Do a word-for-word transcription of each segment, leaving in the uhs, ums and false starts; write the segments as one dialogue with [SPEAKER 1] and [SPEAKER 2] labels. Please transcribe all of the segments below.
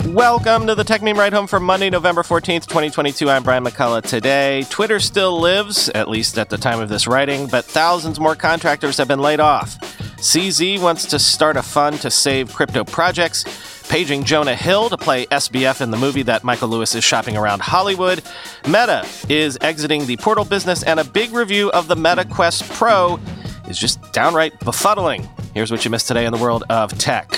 [SPEAKER 1] Welcome to the Tech Meme Ride Home for Monday, November fourteenth, twenty twenty-two. I'm Brian McCullough. Today, Twitter still lives, at least at the time of this writing, but thousands more contractors have been laid off. C Z wants to start a fund to save crypto projects, paging Jonah Hill to play S B F in the movie that Michael Lewis is shopping around Hollywood. Meta is exiting the portal business, and a big review of the Meta Quest Pro is just downright befuddling. Here's what you missed today in the world of tech.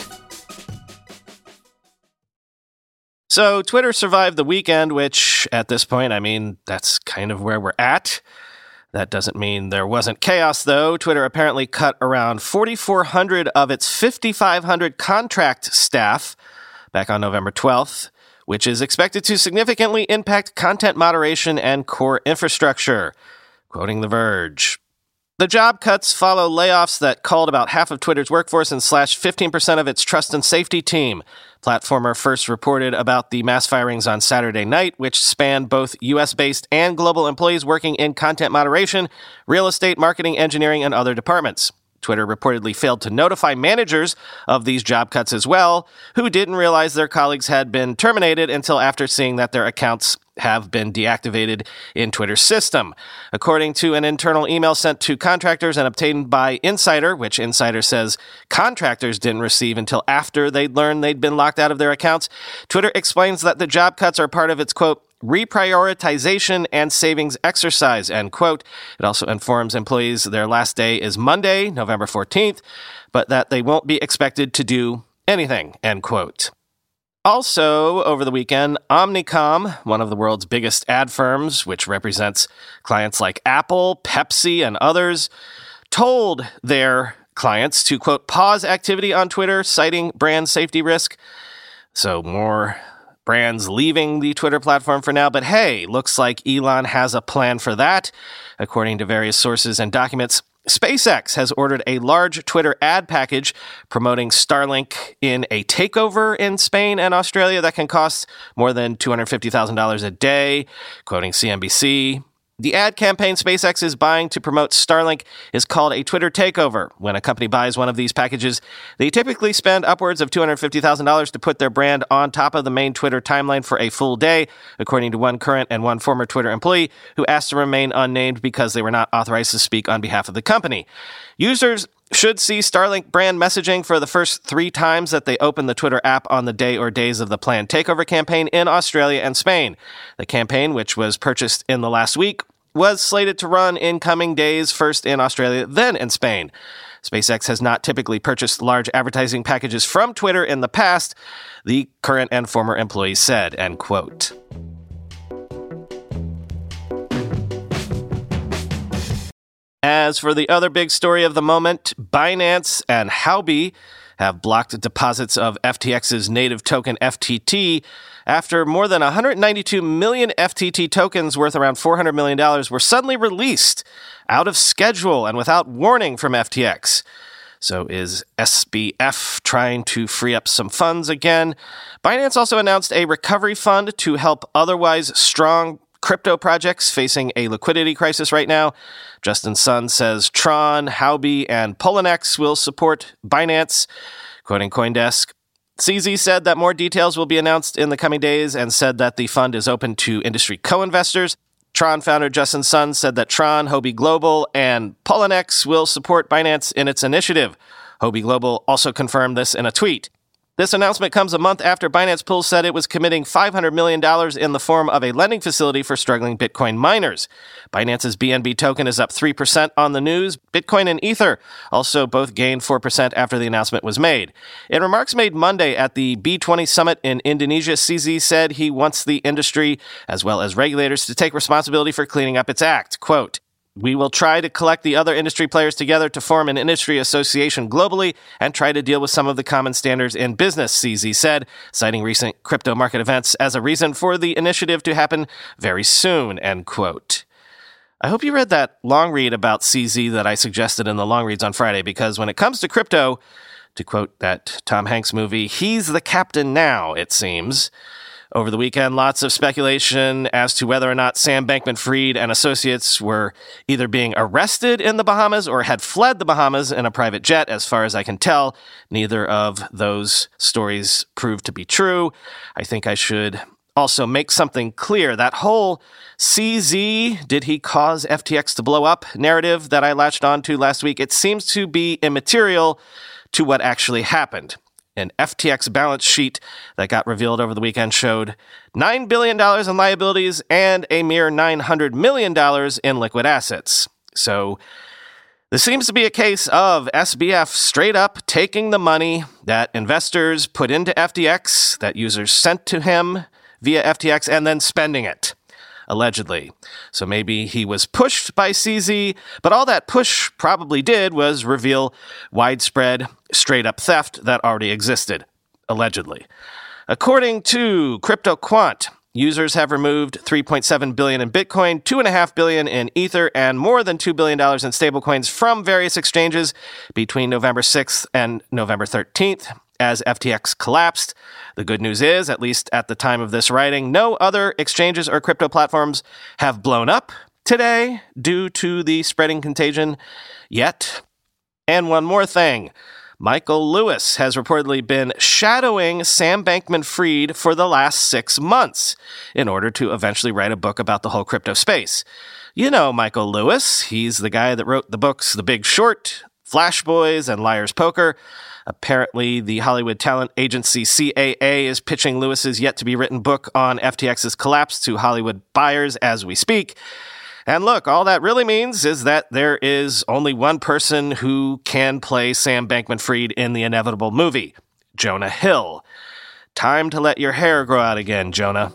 [SPEAKER 1] So Twitter survived the weekend, which at this point, I mean, that's kind of where we're at. That doesn't mean there wasn't chaos, though. Twitter apparently cut around forty-four hundred of its fifty-five hundred contract staff back on November twelfth, which is expected to significantly impact content moderation and core infrastructure. Quoting The Verge. The job cuts follow layoffs that culled about half of Twitter's workforce and slashed fifteen percent of its trust and safety team. Platformer first reported about the mass firings on Saturday night, which spanned both U S-based and global employees working in content moderation, real estate, marketing, engineering, and other departments. Twitter reportedly failed to notify managers of these job cuts as well, who didn't realize their colleagues had been terminated until after seeing that their accounts have been deactivated in Twitter's system. According to an internal email sent to contractors and obtained by Insider, which Insider says contractors didn't receive until after they'd learned they'd been locked out of their accounts, Twitter explains that the job cuts are part of its, quote, reprioritization and savings exercise, end quote. It also informs employees their last day is Monday, November fourteenth, but that they won't be expected to do anything, end quote. Also, over the weekend, Omnicom, one of the world's biggest ad firms, which represents clients like Apple, Pepsi, and others, told their clients to, quote, pause activity on Twitter, citing brand safety risk. So more brands leaving the Twitter platform for now, but hey, looks like Elon has a plan for that. According to various sources and documents, SpaceX has ordered a large Twitter ad package promoting Starlink in a takeover in Spain and Australia that can cost more than two hundred fifty thousand dollars a day, quoting C N B C. The ad campaign SpaceX is buying to promote Starlink is called a Twitter takeover. When a company buys one of these packages, they typically spend upwards of two hundred fifty thousand dollars to put their brand on top of the main Twitter timeline for a full day, according to one current and one former Twitter employee who asked to remain unnamed because they were not authorized to speak on behalf of the company. Users should see Starlink brand messaging for the first three times that they open the Twitter app on the day or days of the planned takeover campaign in Australia and Spain. The campaign, which was purchased in the last week, was slated to run in coming days, first in Australia, then in Spain. SpaceX has not typically purchased large advertising packages from Twitter in the past, the current and former employees said, end quote. As for the other big story of the moment, Binance and Huobi have blocked deposits of F T X's native token F T T after more than one hundred ninety-two million F T T tokens worth around four hundred million dollars were suddenly released out of schedule and without warning from F T X. So is S B F trying to free up some funds again? Binance also announced a recovery fund to help otherwise strong crypto projects facing a liquidity crisis right now. Justin Sun says Tron, Huobi, and Poloniex will support Binance, quoting CoinDesk. C Z said that more details will be announced in the coming days and said that the fund is open to industry co-investors. Tron founder Justin Sun said that Tron, Huobi Global, and Poloniex will support Binance in its initiative. Huobi Global also confirmed this in a tweet. This announcement comes a month after Binance Pools said it was committing five hundred million dollars in the form of a lending facility for struggling Bitcoin miners. Binance's B N B token is up three percent on the news. Bitcoin and Ether also both gained four percent after the announcement was made. In remarks made Monday at the B twenty summit in Indonesia, C Z said he wants the industry, as well as regulators, to take responsibility for cleaning up its act. Quote, "We will try to collect the other industry players together to form an industry association globally and try to deal with some of the common standards in business," C Z said, citing recent crypto market events as a reason for the initiative to happen very soon, end quote. I hope you read that long read about C Z that I suggested in the long reads on Friday, because when it comes to crypto, to quote that Tom Hanks movie, he's the captain now, it seems. Over the weekend, lots of speculation as to whether or not Sam Bankman-Fried and associates were either being arrested in the Bahamas or had fled the Bahamas in a private jet. As far as I can tell, neither of those stories proved to be true. I think I should also make something clear. That whole C Z, did he cause F T X to blow up narrative that I latched onto last week, it seems to be immaterial to what actually happened. An F T X balance sheet that got revealed over the weekend showed nine billion dollars in liabilities and a mere nine hundred million dollars in liquid assets. So this seems to be a case of S B F straight up taking the money that investors put into F T X, that users sent to him via F T X, and then spending it, allegedly. So maybe he was pushed by C Z, but all that push probably did was reveal widespread, straight-up theft that already existed, allegedly. According to CryptoQuant, users have removed three point seven billion dollars in Bitcoin, two point five billion dollars in Ether, and more than two billion dollars in stablecoins from various exchanges between November sixth and November thirteenth. As F T X collapsed. The good news is, at least at the time of this writing, no other exchanges or crypto platforms have blown up today due to the spreading contagion yet. And one more thing. Michael Lewis has reportedly been shadowing Sam Bankman-Fried for the last six months in order to eventually write a book about the whole crypto space. You know Michael Lewis. He's the guy that wrote the books The Big Short, Flash Boys, and Liar's Poker. Apparently, the Hollywood talent agency C A A is pitching Lewis's yet-to-be-written book on F T X's collapse to Hollywood buyers as we speak. And look, all that really means is that there is only one person who can play Sam Bankman-Fried in the inevitable movie, Jonah Hill. Time to let your hair grow out again, Jonah.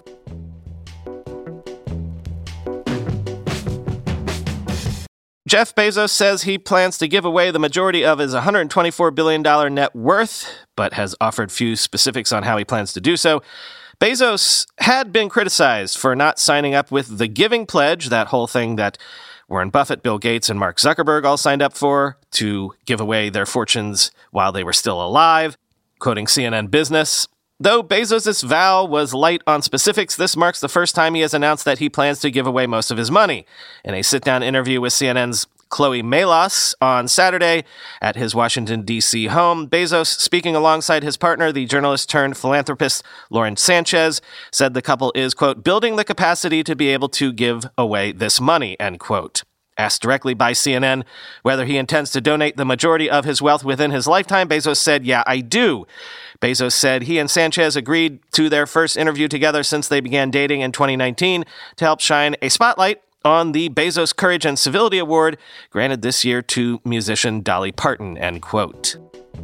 [SPEAKER 1] Jeff Bezos says he plans to give away the majority of his one hundred twenty-four billion dollars net worth, but has offered few specifics on how he plans to do so. Bezos had been criticized for not signing up with the Giving Pledge, that whole thing that Warren Buffett, Bill Gates, and Mark Zuckerberg all signed up for to give away their fortunes while they were still alive, quoting C N N Business. Though Bezos' vow was light on specifics, this marks the first time he has announced that he plans to give away most of his money. In a sit-down interview with C N N's Chloe Melas on Saturday at his Washington, D C home, Bezos, speaking alongside his partner, the journalist-turned-philanthropist Lauren Sanchez, said the couple is, quote, building the capacity to be able to give away this money, end quote. Asked directly by C N N whether he intends to donate the majority of his wealth within his lifetime, Bezos said, yeah, I do. Bezos said he and Sanchez agreed to their first interview together since they began dating in twenty nineteen to help shine a spotlight on the Bezos Courage and Civility Award granted this year to musician Dolly Parton, end quote.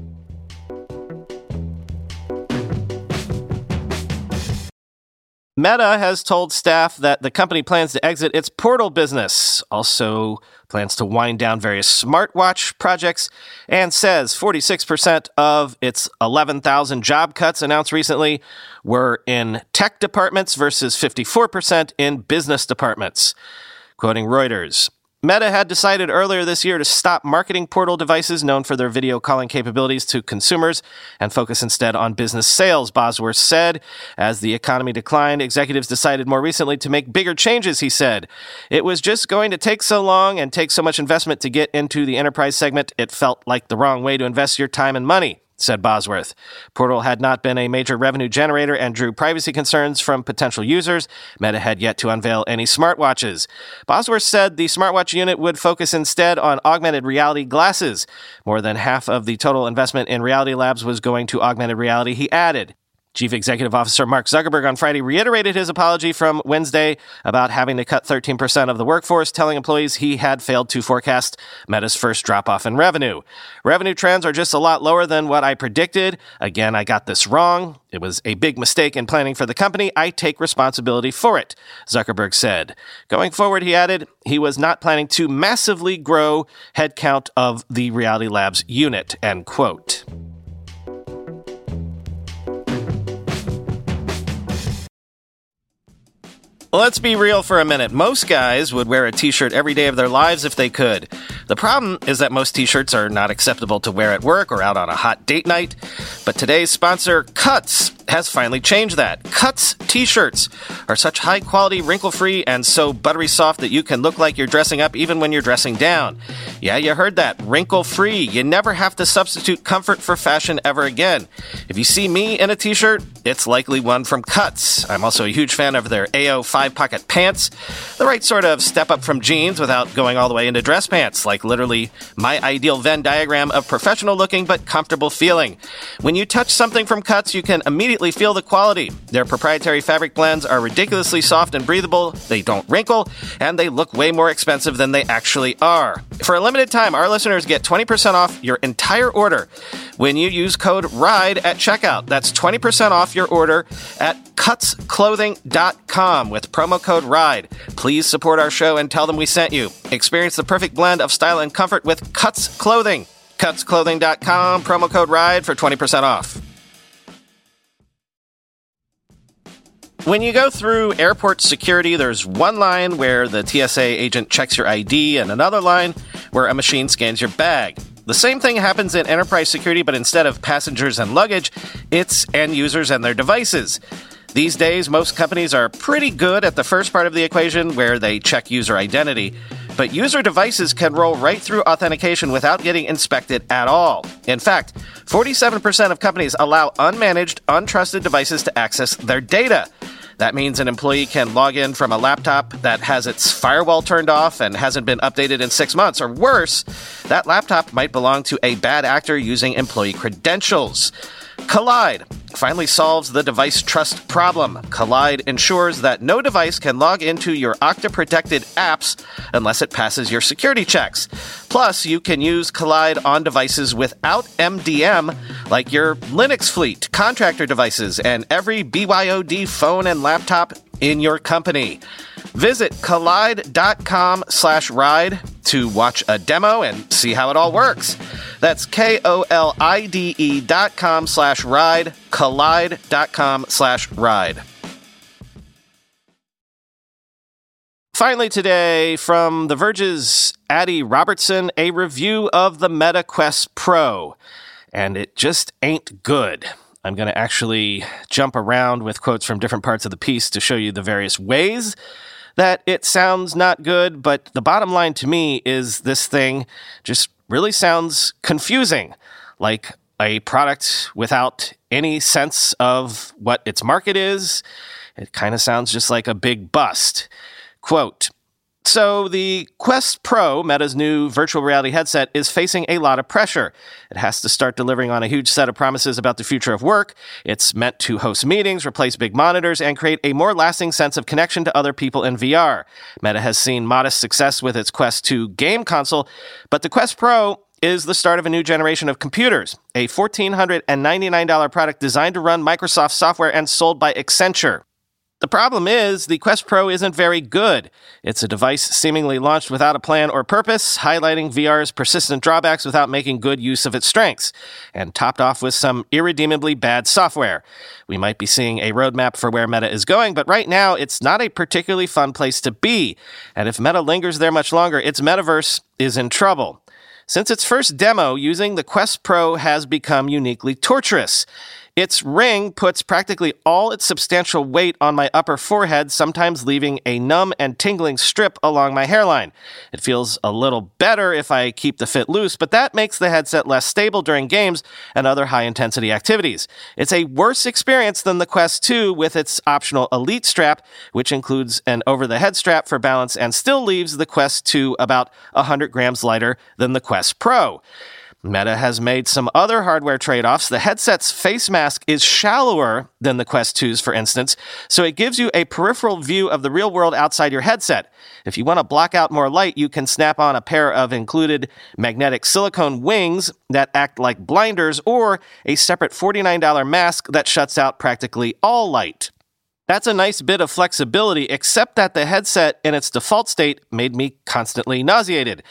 [SPEAKER 1] Meta has told staff that the company plans to exit its portal business, also plans to wind down various smartwatch projects, and says forty-six percent of its eleven thousand job cuts announced recently were in tech departments versus fifty-four percent in business departments. Quoting Reuters, Meta had decided earlier this year to stop marketing portal devices known for their video calling capabilities to consumers and focus instead on business sales, Bosworth said. As the economy declined, executives decided more recently to make bigger changes, he said. It was just going to take so long and take so much investment to get into the enterprise segment, it felt like the wrong way to invest your time and money, said Bosworth. Portal had not been a major revenue generator and drew privacy concerns from potential users. Meta had yet to unveil any smartwatches. Bosworth said the smartwatch unit would focus instead on augmented reality glasses. More than half of the total investment in Reality Labs was going to augmented reality, he added. Chief Executive Officer Mark Zuckerberg on Friday reiterated his apology from Wednesday about having to cut thirteen percent of the workforce, telling employees he had failed to forecast Meta's first drop-off in revenue. Revenue trends are just a lot lower than what I predicted. Again, I got this wrong. It was a big mistake in planning for the company. I take responsibility for it, Zuckerberg said. Going forward, he added, he was not planning to massively grow headcount of the Reality Labs unit, end quote. Let's be real for a minute. Most guys would wear a t-shirt every day of their lives if they could. The problem is that most t-shirts are not acceptable to wear at work or out on a hot date night. But today's sponsor, Cuts, has finally changed that. Cuts t-shirts are such high-quality, wrinkle-free, and so buttery soft that you can look like you're dressing up even when you're dressing down. Yeah, you heard that. Wrinkle-free. You never have to substitute comfort for fashion ever again. If you see me in a t-shirt, it's likely one from Cuts. I'm also a huge fan of their A O five-pocket pants. The right sort of step up from jeans without going all the way into dress pants, like literally my ideal Venn diagram of professional-looking but comfortable feeling. When you touch something from Cuts, you can immediately feel the quality. Their proprietary fabric blends are ridiculously soft and breathable, they don't wrinkle, and they look way more expensive than they actually are. For a limited time, our listeners get twenty percent off your entire order when you use code RIDE at checkout. That's twenty percent off your order at cuts clothing dot com with promo code RIDE. Please support our show and tell them we sent you. Experience the perfect blend of style and comfort with Cuts Clothing. cuts clothing dot com, promo code RIDE for twenty percent off. When you go through airport security, there's one line where the T S A agent checks your I D and another line where a machine scans your bag. The same thing happens in enterprise security, but instead of passengers and luggage, it's end users and their devices. These days, most companies are pretty good at the first part of the equation where they check user identity, but user devices can roll right through authentication without getting inspected at all. In fact, forty-seven percent of companies allow unmanaged, untrusted devices to access their data. That means an employee can log in from a laptop that has its firewall turned off and hasn't been updated in six months, or worse, that laptop might belong to a bad actor using employee credentials. Kolide finally solves the device trust problem. Kolide ensures that no device can log into your Okta-protected apps unless it passes your security checks. Plus, you can use Kolide on devices without M D M, like your Linux fleet, contractor devices, and every B Y O D phone and laptop in your company. Visit kolide.com slash ride to watch a demo and see how it all works. That's K-O-L-I-D-E dot com slash ride, kolide.com slash ride. Finally today, from The Verge's Addy Robertson, a review of the Meta Quest Pro. And it just ain't good. I'm going to actually jump around with quotes from different parts of the piece to show you the various ways that it sounds not good, but the bottom line to me is this thing just really sounds confusing, like a product without any sense of what its market is. It kind of sounds just like a big bust. Quote, so the Quest Pro, Meta's new virtual reality headset, is facing a lot of pressure. It has to start delivering on a huge set of promises about the future of work. It's meant to host meetings, replace big monitors, and create a more lasting sense of connection to other people in V R. Meta has seen modest success with its Quest two game console, but the Quest Pro is the start of a new generation of computers, a one thousand four hundred ninety-nine dollars product designed to run Microsoft software and sold by Accenture. The problem is, the Quest Pro isn't very good. It's a device seemingly launched without a plan or purpose, highlighting V R's persistent drawbacks without making good use of its strengths, and topped off with some irredeemably bad software. We might be seeing a roadmap for where Meta is going, but right now, it's not a particularly fun place to be. And if Meta lingers there much longer, its metaverse is in trouble. Since its first demo, using the Quest Pro has become uniquely torturous. Its ring puts practically all its substantial weight on my upper forehead, sometimes leaving a numb and tingling strip along my hairline. It feels a little better if I keep the fit loose, but that makes the headset less stable during games and other high-intensity activities. It's a worse experience than the Quest two with its optional Elite strap, which includes an over-the-head strap for balance and still leaves the Quest two about one hundred grams lighter than the Quest Pro. Meta has made some other hardware trade-offs. The headset's face mask is shallower than the Quest two's, for instance, so it gives you a peripheral view of the real world outside your headset. If you want to block out more light, you can snap on a pair of included magnetic silicone wings that act like blinders or a separate forty-nine dollars mask that shuts out practically all light. That's a nice bit of flexibility, except that the headset in its default state made me constantly nauseated.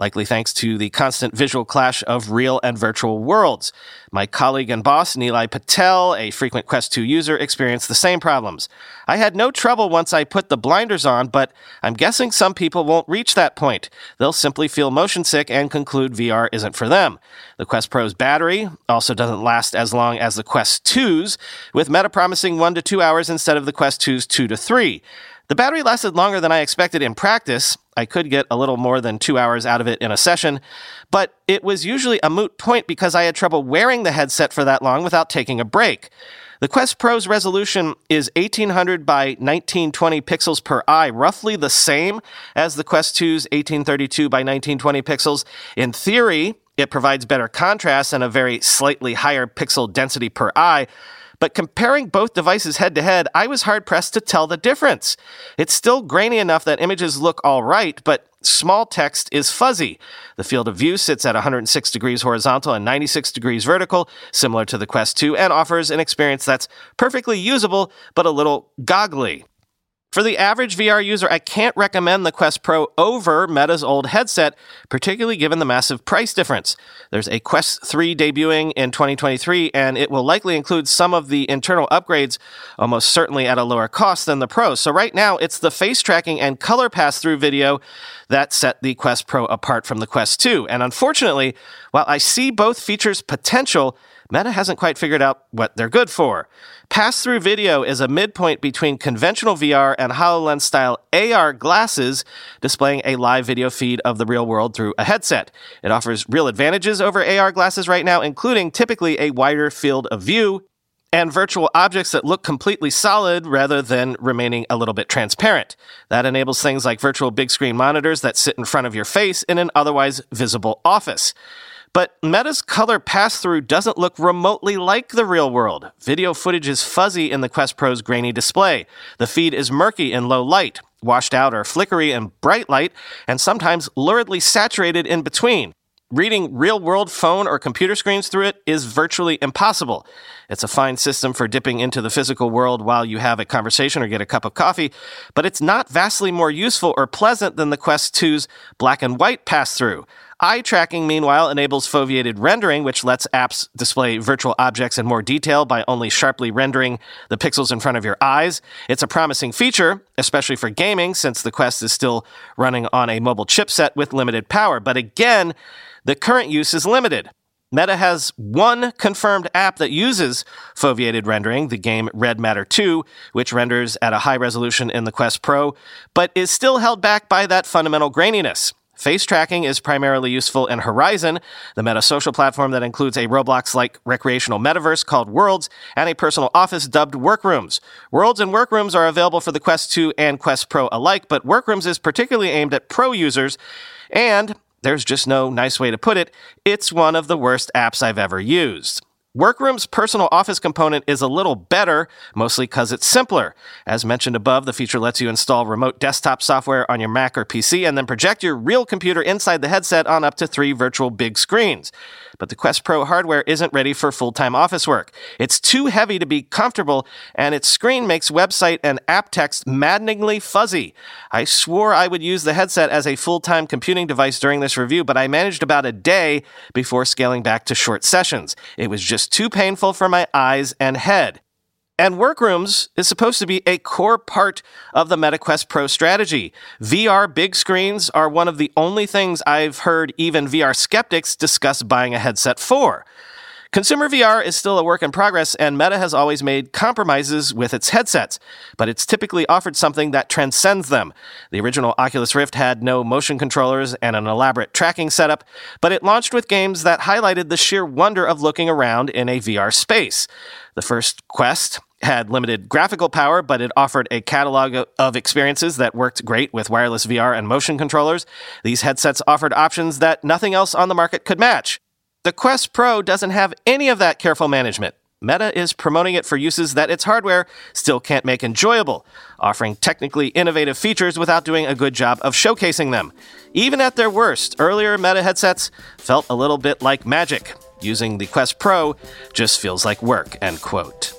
[SPEAKER 1] likely thanks to the constant visual clash of real and virtual worlds. My colleague and boss, Nilay Patel, a frequent Quest two user, experienced the same problems. I had no trouble once I put the blinders on, but I'm guessing some people won't reach that point. They'll simply feel motion sick and conclude V R isn't for them. The Quest Pro's battery also doesn't last as long as the Quest two's, with Meta promising one to two hours instead of the Quest two's two to three. The battery lasted longer than I expected in practice. I could get a little more than two hours out of it in a session, but it was usually a moot point because I had trouble wearing the headset for that long without taking a break. The Quest Pro's resolution is eighteen hundred by nineteen twenty pixels per eye, roughly the same as the Quest two's eighteen thirty-two by nineteen twenty pixels. In theory, it provides better contrast and a very slightly higher pixel density per eye. But comparing both devices head-to-head, I was hard-pressed to tell the difference. It's still grainy enough that images look all right, but small text is fuzzy. The field of view sits at one hundred six degrees horizontal and ninety-six degrees vertical, similar to the Quest two, and offers an experience that's perfectly usable, but a little goggly. For the average V R user, I can't recommend the Quest Pro over Meta's old headset, particularly given the massive price difference. There's a Quest three debuting in twenty twenty-three, and it will likely include some of the internal upgrades, almost certainly at a lower cost than the Pro. So right now, it's the face tracking and color pass-through video that set the Quest Pro apart from the Quest two. And unfortunately, while I see both features' potential, Meta hasn't quite figured out what they're good for. Pass-through video is a midpoint between conventional V R and HoloLens-style A R glasses, displaying a live video feed of the real world through a headset. It offers real advantages over A R glasses right now, including typically a wider field of view and virtual objects that look completely solid rather than remaining a little bit transparent. That enables things like virtual big-screen monitors that sit in front of your face in an otherwise visible office. But Meta's color pass-through doesn't look remotely like the real world. Video footage is fuzzy in the Quest Pro's grainy display. The feed is murky in low light, washed out or flickery in bright light, and sometimes luridly saturated in between. Reading real-world phone or computer screens through it is virtually impossible. It's a fine system for dipping into the physical world while you have a conversation or get a cup of coffee, but it's not vastly more useful or pleasant than the Quest two's black and white pass-through. Eye tracking, meanwhile, enables foveated rendering, which lets apps display virtual objects in more detail by only sharply rendering the pixels in front of your eyes. It's a promising feature, especially for gaming, since the Quest is still running on a mobile chipset with limited power. But again, the current use is limited. Meta has one confirmed app that uses foveated rendering, the game Red Matter two, which renders at a high resolution in the Quest Pro, but is still held back by that fundamental graininess. Face tracking is primarily useful in Horizon, the Meta social platform that includes a Roblox-like recreational metaverse called Worlds and a personal office dubbed Workrooms. Worlds and Workrooms are available for the Quest two and Quest Pro alike, but Workrooms is particularly aimed at pro users, and there's just no nice way to put it, it's one of the worst apps I've ever used. Workroom's personal office component is a little better, mostly because it's simpler. As mentioned above, the feature lets you install remote desktop software on your Mac or P C and then project your real computer inside the headset on up to three virtual big screens. But the Quest Pro hardware isn't ready for full-time office work. It's too heavy to be comfortable, and its screen makes website and app text maddeningly fuzzy. I swore I would use the headset as a full-time computing device during this review, but I managed about a day before scaling back to short sessions. It was just too painful for my eyes and head. And Workrooms is supposed to be a core part of the Meta Quest Pro strategy. V R big screens are one of the only things I've heard even V R skeptics discuss buying a headset for. Consumer V R is still a work in progress, and Meta has always made compromises with its headsets, but it's typically offered something that transcends them. The original Oculus Rift had no motion controllers and an elaborate tracking setup, but it launched with games that highlighted the sheer wonder of looking around in a V R space. The first Quest had limited graphical power, but it offered a catalog of experiences that worked great with wireless V R and motion controllers. These headsets offered options that nothing else on the market could match. The Quest Pro doesn't have any of that careful management. Meta is promoting it for uses that its hardware still can't make enjoyable, offering technically innovative features without doing a good job of showcasing them. Even at their worst, earlier Meta headsets felt a little bit like magic. Using the Quest Pro just feels like work, end quote.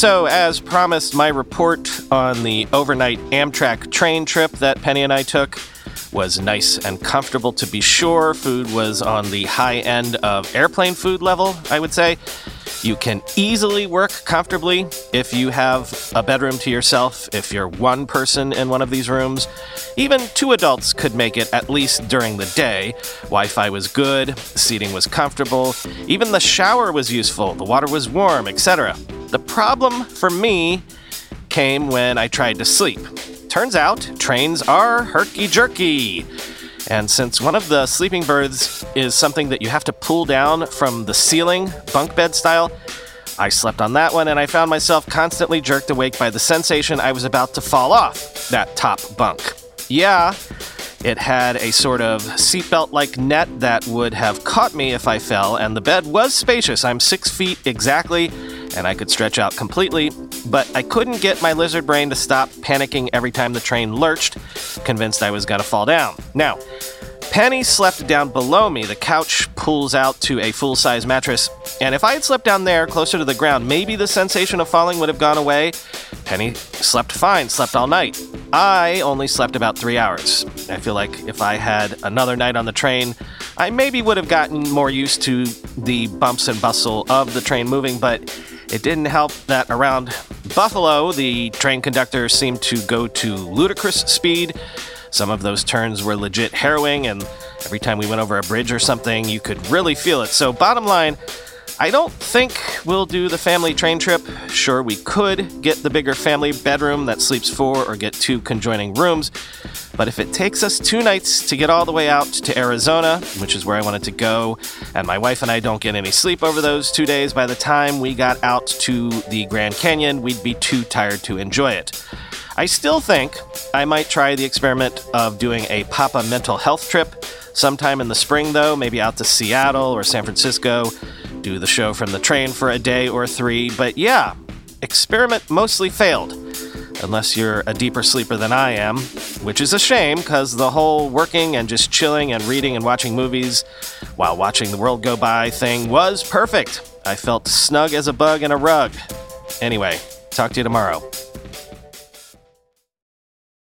[SPEAKER 1] So, as promised, my report on the overnight Amtrak train trip that Penny and I took was nice and comfortable, to be sure. Food was on the high end of airplane food level, I would say. You can easily work comfortably if you have a bedroom to yourself, if you're one person in one of these rooms. Even two adults could make it, at least during the day. Wi-Fi was good, seating was comfortable, even the shower was useful, the water was warm, et cetera. The problem for me came when I tried to sleep. Turns out, trains are herky-jerky. And since one of the sleeping berths is something that you have to pull down from the ceiling, bunk bed style, I slept on that one and I found myself constantly jerked awake by the sensation I was about to fall off that top bunk. Yeah, it had a sort of seatbelt-like net that would have caught me if I fell, and the bed was spacious. I'm six feet exactly, and I could stretch out completely, but I couldn't get my lizard brain to stop panicking every time the train lurched, convinced I was going to fall down. Now, Penny slept down below me. The couch pulls out to a full-size mattress, and if I had slept down there closer to the ground, maybe the sensation of falling would have gone away. Penny slept fine, slept all night. I only slept about three hours. I feel like if I had another night on the train, I maybe would have gotten more used to the bumps and bustle of the train moving, but it didn't help that around Buffalo, the train conductor seemed to go to ludicrous speed. Some of those turns were legit harrowing, and every time we went over a bridge or something, you could really feel it. So bottom line, I don't think we'll do the family train trip. Sure, we could get the bigger family bedroom that sleeps four or get two conjoining rooms. But if it takes us two nights to get all the way out to Arizona, which is where I wanted to go, and my wife and I don't get any sleep over those two days, by the time we got out to the Grand Canyon, we'd be too tired to enjoy it. I still think I might try the experiment of doing a Papa mental health trip sometime in the spring, though, maybe out to Seattle or San Francisco, do the show from the train for a day or three. But yeah, experiment mostly failed, unless you're a deeper sleeper than I am, which is a shame because the whole working and just chilling and reading and watching movies while watching the world go by thing was perfect. I felt snug as a bug in a rug. Anyway, talk to you tomorrow.